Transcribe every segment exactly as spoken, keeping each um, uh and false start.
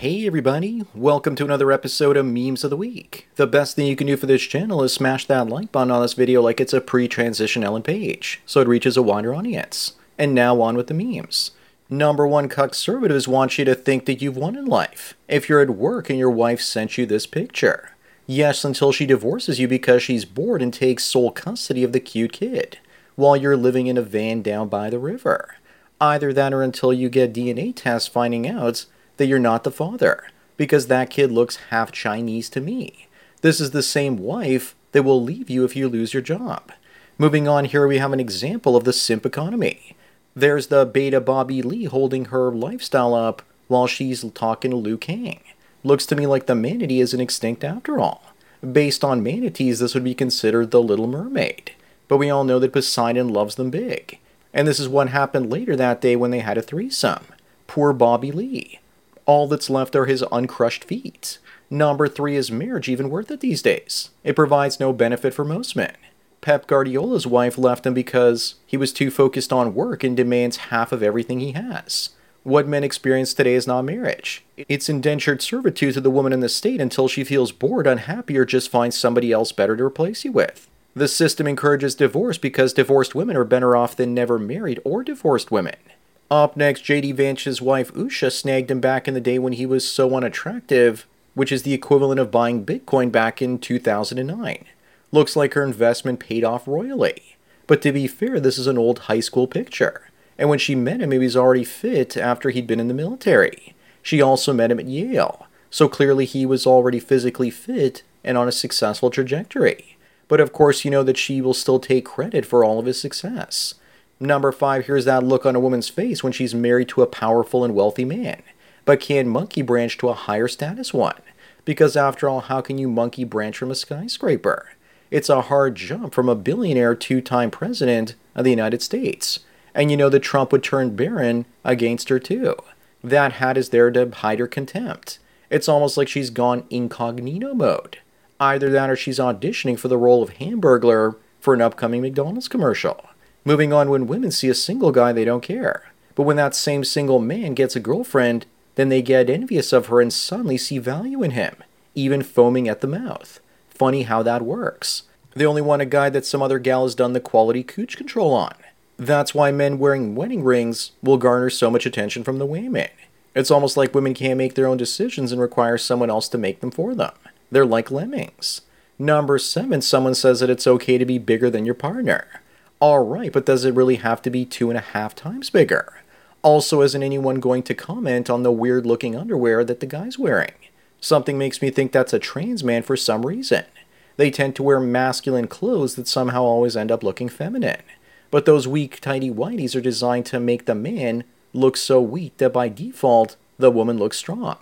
Hey everybody, welcome to another episode of Memes of the Week. The best thing you can do for this channel is smash that like button on this video like it's a pre-transition Ellen Page, so it reaches a wider audience. And now on with the memes. Number one conservatives want you to think that you've won in life. If you're at work and your wife sent you this picture. Yes, until she divorces you because she's bored and takes sole custody of the cute kid, while you're living in a van down by the river. Either that or until you get D N A tests finding out that you're not the father, because that kid looks half Chinese to me. This is the same wife that will leave you if you lose your job. Moving on, here we have an example of the simp economy. There's the beta Bobby Lee holding her lifestyle up while she's talking to Liu Kang. Looks to me like the manatee isn't extinct after all. Based on manatees, this would be considered the Little Mermaid. But we all know that Poseidon loves them big. And this is what happened later that day when they had a threesome. Poor Bobby Lee. All that's left are his uncrushed feet. Number three, is marriage even worth it these days? It provides no benefit for most men. Pep Guardiola's wife left him because he was too focused on work and demands half of everything he has. What men experience today is not marriage. It's indentured servitude to the woman in the state until she feels bored, unhappy, or just finds somebody else better to replace you with. The system encourages divorce because divorced women are better off than never married or divorced women. Up next, J D Vance's wife Usha snagged him back in the day when he was so unattractive, which is the equivalent of buying Bitcoin back in two thousand nine. Looks like her investment paid off royally. But to be fair, this is an old high school picture. And when she met him, he was already fit after he'd been in the military. She also met him at Yale, so clearly he was already physically fit and on a successful trajectory. But of course, you know that she will still take credit for all of his success. Number five, here's that look on a woman's face when she's married to a powerful and wealthy man, but can't monkey branch to a higher status one. Because after all, how can you monkey branch from a skyscraper? It's a hard jump from a billionaire two-time president of the United States. And you know that Trump would turn Barron against her too. That hat is there to hide her contempt. It's almost like she's gone incognito mode. Either that or she's auditioning for the role of Hamburglar for an upcoming McDonald's commercial. Moving on, when women see a single guy, they don't care. But when that same single man gets a girlfriend, then they get envious of her and suddenly see value in him, even foaming at the mouth. Funny how that works. They only want a guy that some other gal has done the quality cooch control on. That's why men wearing wedding rings will garner so much attention from the women. It's almost like women can't make their own decisions and require someone else to make them for them. They're like lemmings. Number seven, someone says that it's okay to be bigger than your partner. Alright, but does it really have to be two and a half times bigger? Also, isn't anyone going to comment on the weird looking underwear that the guy's wearing? Something makes me think that's a trans man for some reason. They tend to wear masculine clothes that somehow always end up looking feminine. But those weak, tidy whities are designed to make the man look so weak that by default, the woman looks strong.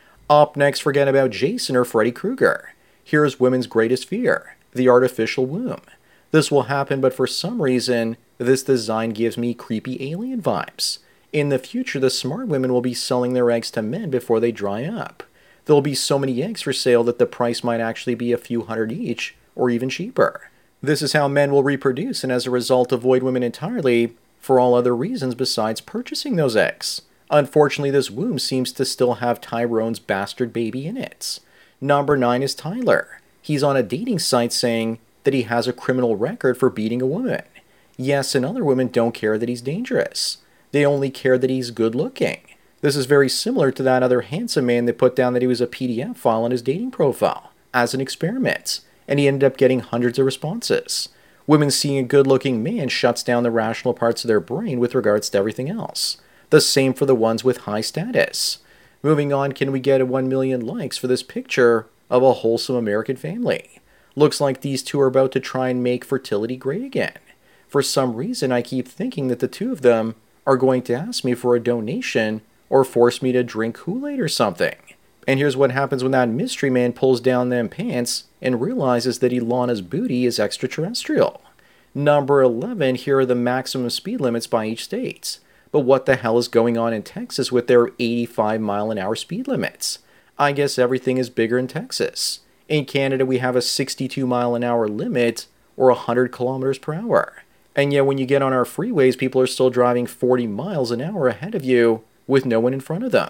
Up next, forget about Jason or Freddy Krueger. Here's women's greatest fear, the artificial womb. This will happen, but for some reason, this design gives me creepy alien vibes. In the future, the smart women will be selling their eggs to men before they dry up. There'll be so many eggs for sale that the price might actually be a few hundred each, or even cheaper. This is how men will reproduce and as a result avoid women entirely for all other reasons besides purchasing those eggs. Unfortunately, this womb seems to still have Tyrone's bastard baby in it. Number nine is Tyler. He's on a dating site saying that he has a criminal record for beating a woman. Yes, and other women don't care that he's dangerous. They only care that he's good looking. This is very similar to that other handsome man that put down that he was a P D F file on his dating profile as an experiment, and he ended up getting hundreds of responses. Women seeing a good-looking man shuts down the rational parts of their brain with regards to everything else. The same for the ones with high status. Moving on, can we get a one million likes for this picture of a wholesome American family? Looks like these two are about to try and make fertility great again. For some reason, I keep thinking that the two of them are going to ask me for a donation or force me to drink Kool-Aid or something. And here's what happens when that mystery man pulls down them pants and realizes that Ilana's booty is extraterrestrial. Number eleven, here are the maximum speed limits by each state. But what the hell is going on in Texas with their eighty-five mile an hour speed limits? I guess everything is bigger in Texas. In Canada, we have a sixty-two mile an hour limit, or one hundred kilometers per hour. And yet when you get on our freeways, people are still driving forty miles an hour ahead of you with no one in front of them.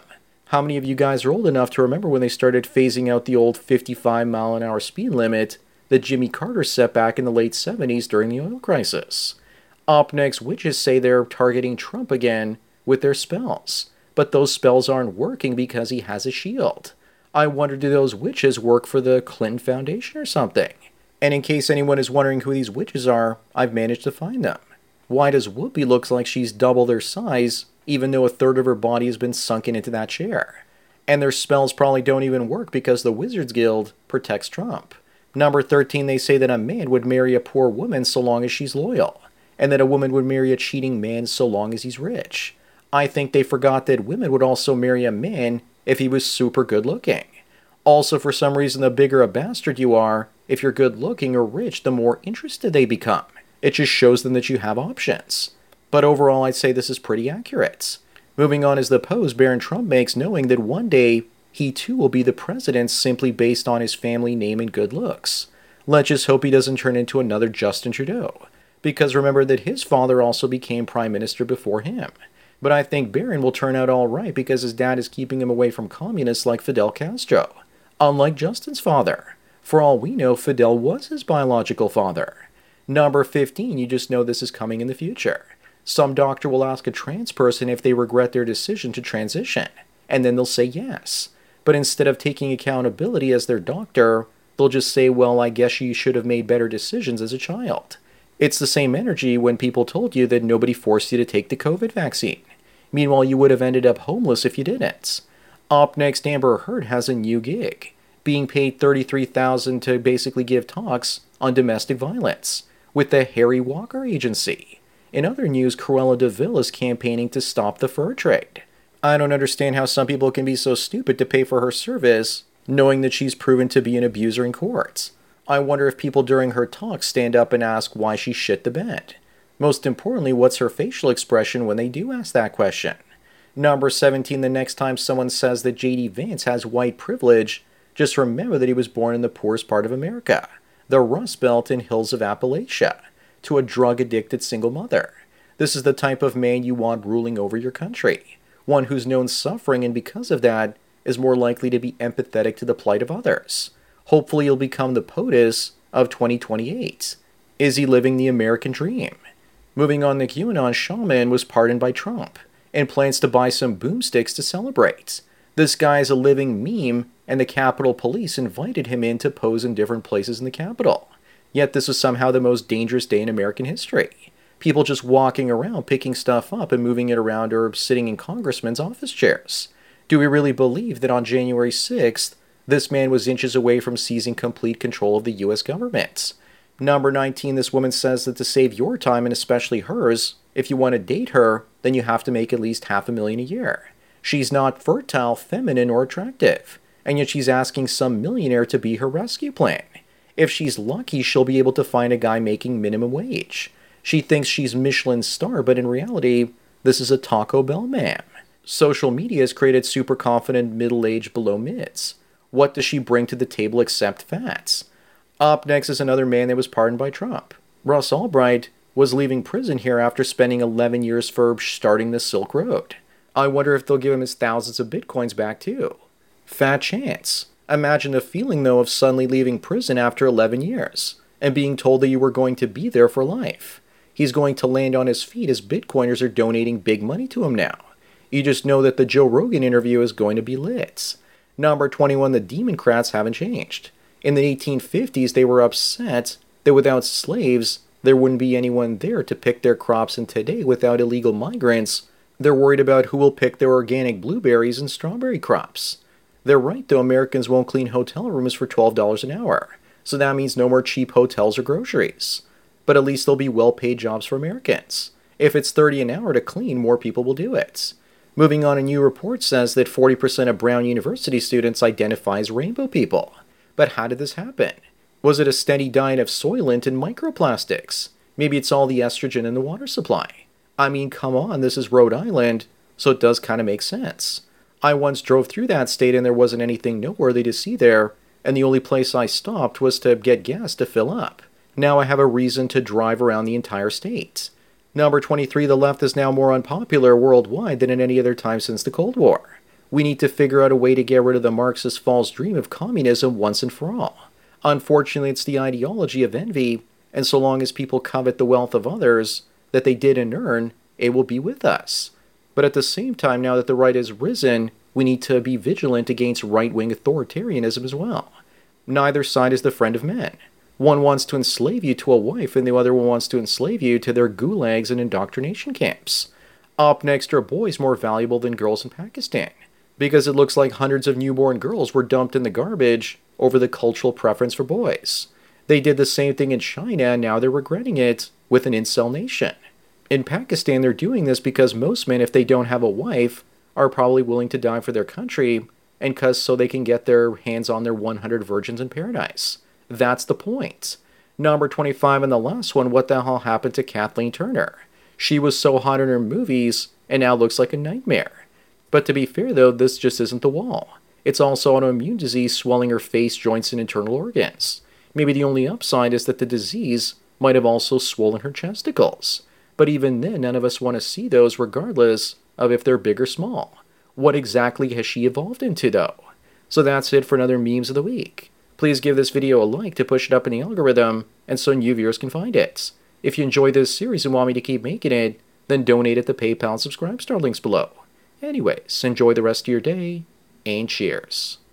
How many of you guys are old enough to remember when they started phasing out the old fifty-five mile an hour speed limit that Jimmy Carter set back in the late seventies during the oil crisis? Up next, witches say they're targeting Trump again with their spells, but those spells aren't working because he has a shield. I wonder, do those witches work for the Clinton Foundation or something? And in case anyone is wondering who these witches are, I've managed to find them. Why does Whoopi look like she's double their size, even though a third of her body has been sunken into that chair? And their spells probably don't even work because the Wizards Guild protects Trump. Number thirteen, they say that a man would marry a poor woman so long as she's loyal, and that a woman would marry a cheating man so long as he's rich. I think they forgot that women would also marry a man if he was super good looking. Also, for some reason, the bigger a bastard you are, if you're good looking or rich, the more interested they become. It just shows them that you have options. But overall, I'd say this is pretty accurate. Moving on is the pose Barron Trump makes, knowing that one day he too will be the president simply based on his family name and good looks. Let's just hope he doesn't turn into another Justin Trudeau, because remember that his father also became prime minister before him. But I think Barron will turn out all right because his dad is keeping him away from communists like Fidel Castro, unlike Justin's father. For all we know, Fidel was his biological father. Number fifteen, you just know this is coming in the future. Some doctor will ask a trans person if they regret their decision to transition, and then they'll say yes. But instead of taking accountability as their doctor, they'll just say, well, I guess you should have made better decisions as a child. It's the same energy when people told you that nobody forced you to take the COVID vaccine. Meanwhile, you would have ended up homeless if you didn't. Up next, Amber Heard has a new gig, being paid thirty-three thousand dollars to basically give talks on domestic violence with the Harry Walker Agency. In other news, Cruella de Vil is campaigning to stop the fur trade. I don't understand how some people can be so stupid to pay for her service, knowing that she's proven to be an abuser in court. I wonder if people during her talks stand up and ask why she shit the bed. Most importantly, what's her facial expression when they do ask that question? Number seventeen, the next time someone says that J D Vance has white privilege, just remember that he was born in the poorest part of America, the Rust Belt and Hills of Appalachia, to a drug-addicted single mother. This is the type of man you want ruling over your country, one who's known suffering and because of that is more likely to be empathetic to the plight of others. Hopefully he'll become the POTUS of twenty twenty-eight. Is he living the American dream? Moving on, the QAnon shaman was pardoned by Trump and plans to buy some boomsticks to celebrate. This guy is a living meme, and the Capitol Police invited him in to pose in different places in the Capitol. Yet this was somehow the most dangerous day in American history. People just walking around, picking stuff up and moving it around, or sitting in congressmen's office chairs. Do we really believe that on January sixth, this man was inches away from seizing complete control of the U S government? Number nineteen, this woman says that to save your time, and especially hers, if you want to date her, then you have to make at least half a million a year. She's not fertile, feminine, or attractive, and yet she's asking some millionaire to be her rescue plan. If she's lucky, she'll be able to find a guy making minimum wage. She thinks she's Michelin's star, but in reality, this is a Taco Bell ma'am. Social media has created super confident middle-aged below mids. What does she bring to the table except fats? Up next is another man that was pardoned by Trump. Russ Albright was leaving prison here after spending eleven years for starting the Silk Road. I wonder if they'll give him his thousands of bitcoins back too. Fat chance. Imagine the feeling though of suddenly leaving prison after eleven years and being told that you were going to be there for life. He's going to land on his feet as Bitcoiners are donating big money to him now. You just know that the Joe Rogan interview is going to be lit. Number twenty-one, the Democrats haven't changed. In the eighteen fifties, they were upset that without slaves, there wouldn't be anyone there to pick their crops, and today, without illegal migrants, they're worried about who will pick their organic blueberries and strawberry crops. They're right, though. Americans won't clean hotel rooms for twelve dollars an hour, so that means no more cheap hotels or groceries. But at least there'll be well-paid jobs for Americans. If it's thirty dollars an hour to clean, more people will do it. Moving on, a new report says that forty percent of Brown University students identify as rainbow people. But how did this happen? Was it a steady diet of Soylent and microplastics? Maybe it's all the estrogen in the water supply. I mean, come on, this is Rhode Island, so it does kind of make sense. I once drove through that state and there wasn't anything noteworthy to see there, and the only place I stopped was to get gas to fill up. Now I have a reason to drive around the entire state. Number twenty-three, the left is now more unpopular worldwide than at any other time since the Cold War. We need to figure out a way to get rid of the Marxist false dream of communism once and for all. Unfortunately, it's the ideology of envy, and so long as people covet the wealth of others that they didn't earn, it will be with us. But at the same time, now that the right has risen, we need to be vigilant against right-wing authoritarianism as well. Neither side is the friend of men. One wants to enslave you to a wife, and the other one wants to enslave you to their gulags and indoctrination camps. Up next are boys more valuable than girls in Pakistan, because it looks like hundreds of newborn girls were dumped in the garbage over the cultural preference for boys. They did the same thing in China, and now they're regretting it with an incel nation. In Pakistan, they're doing this because most men, if they don't have a wife, are probably willing to die for their country, and cause so they can get their hands on their one hundred virgins in paradise. That's the point. Number twenty-five and the last one, what the hell happened to Kathleen Turner? She was so hot in her movies, and now looks like a nightmare. But to be fair though, this just isn't the wall. It's also autoimmune disease swelling her face, joints, and internal organs. Maybe the only upside is that the disease might have also swollen her chesticles. But even then, none of us want to see those regardless of if they're big or small. What exactly has she evolved into though? So that's it for another Memes of the Week. Please give this video a like to push it up in the algorithm and so new viewers can find it. If you enjoyed this series and want me to keep making it, then donate at the PayPal and Subscribe Star links below. Anyways, enjoy the rest of your day, and cheers.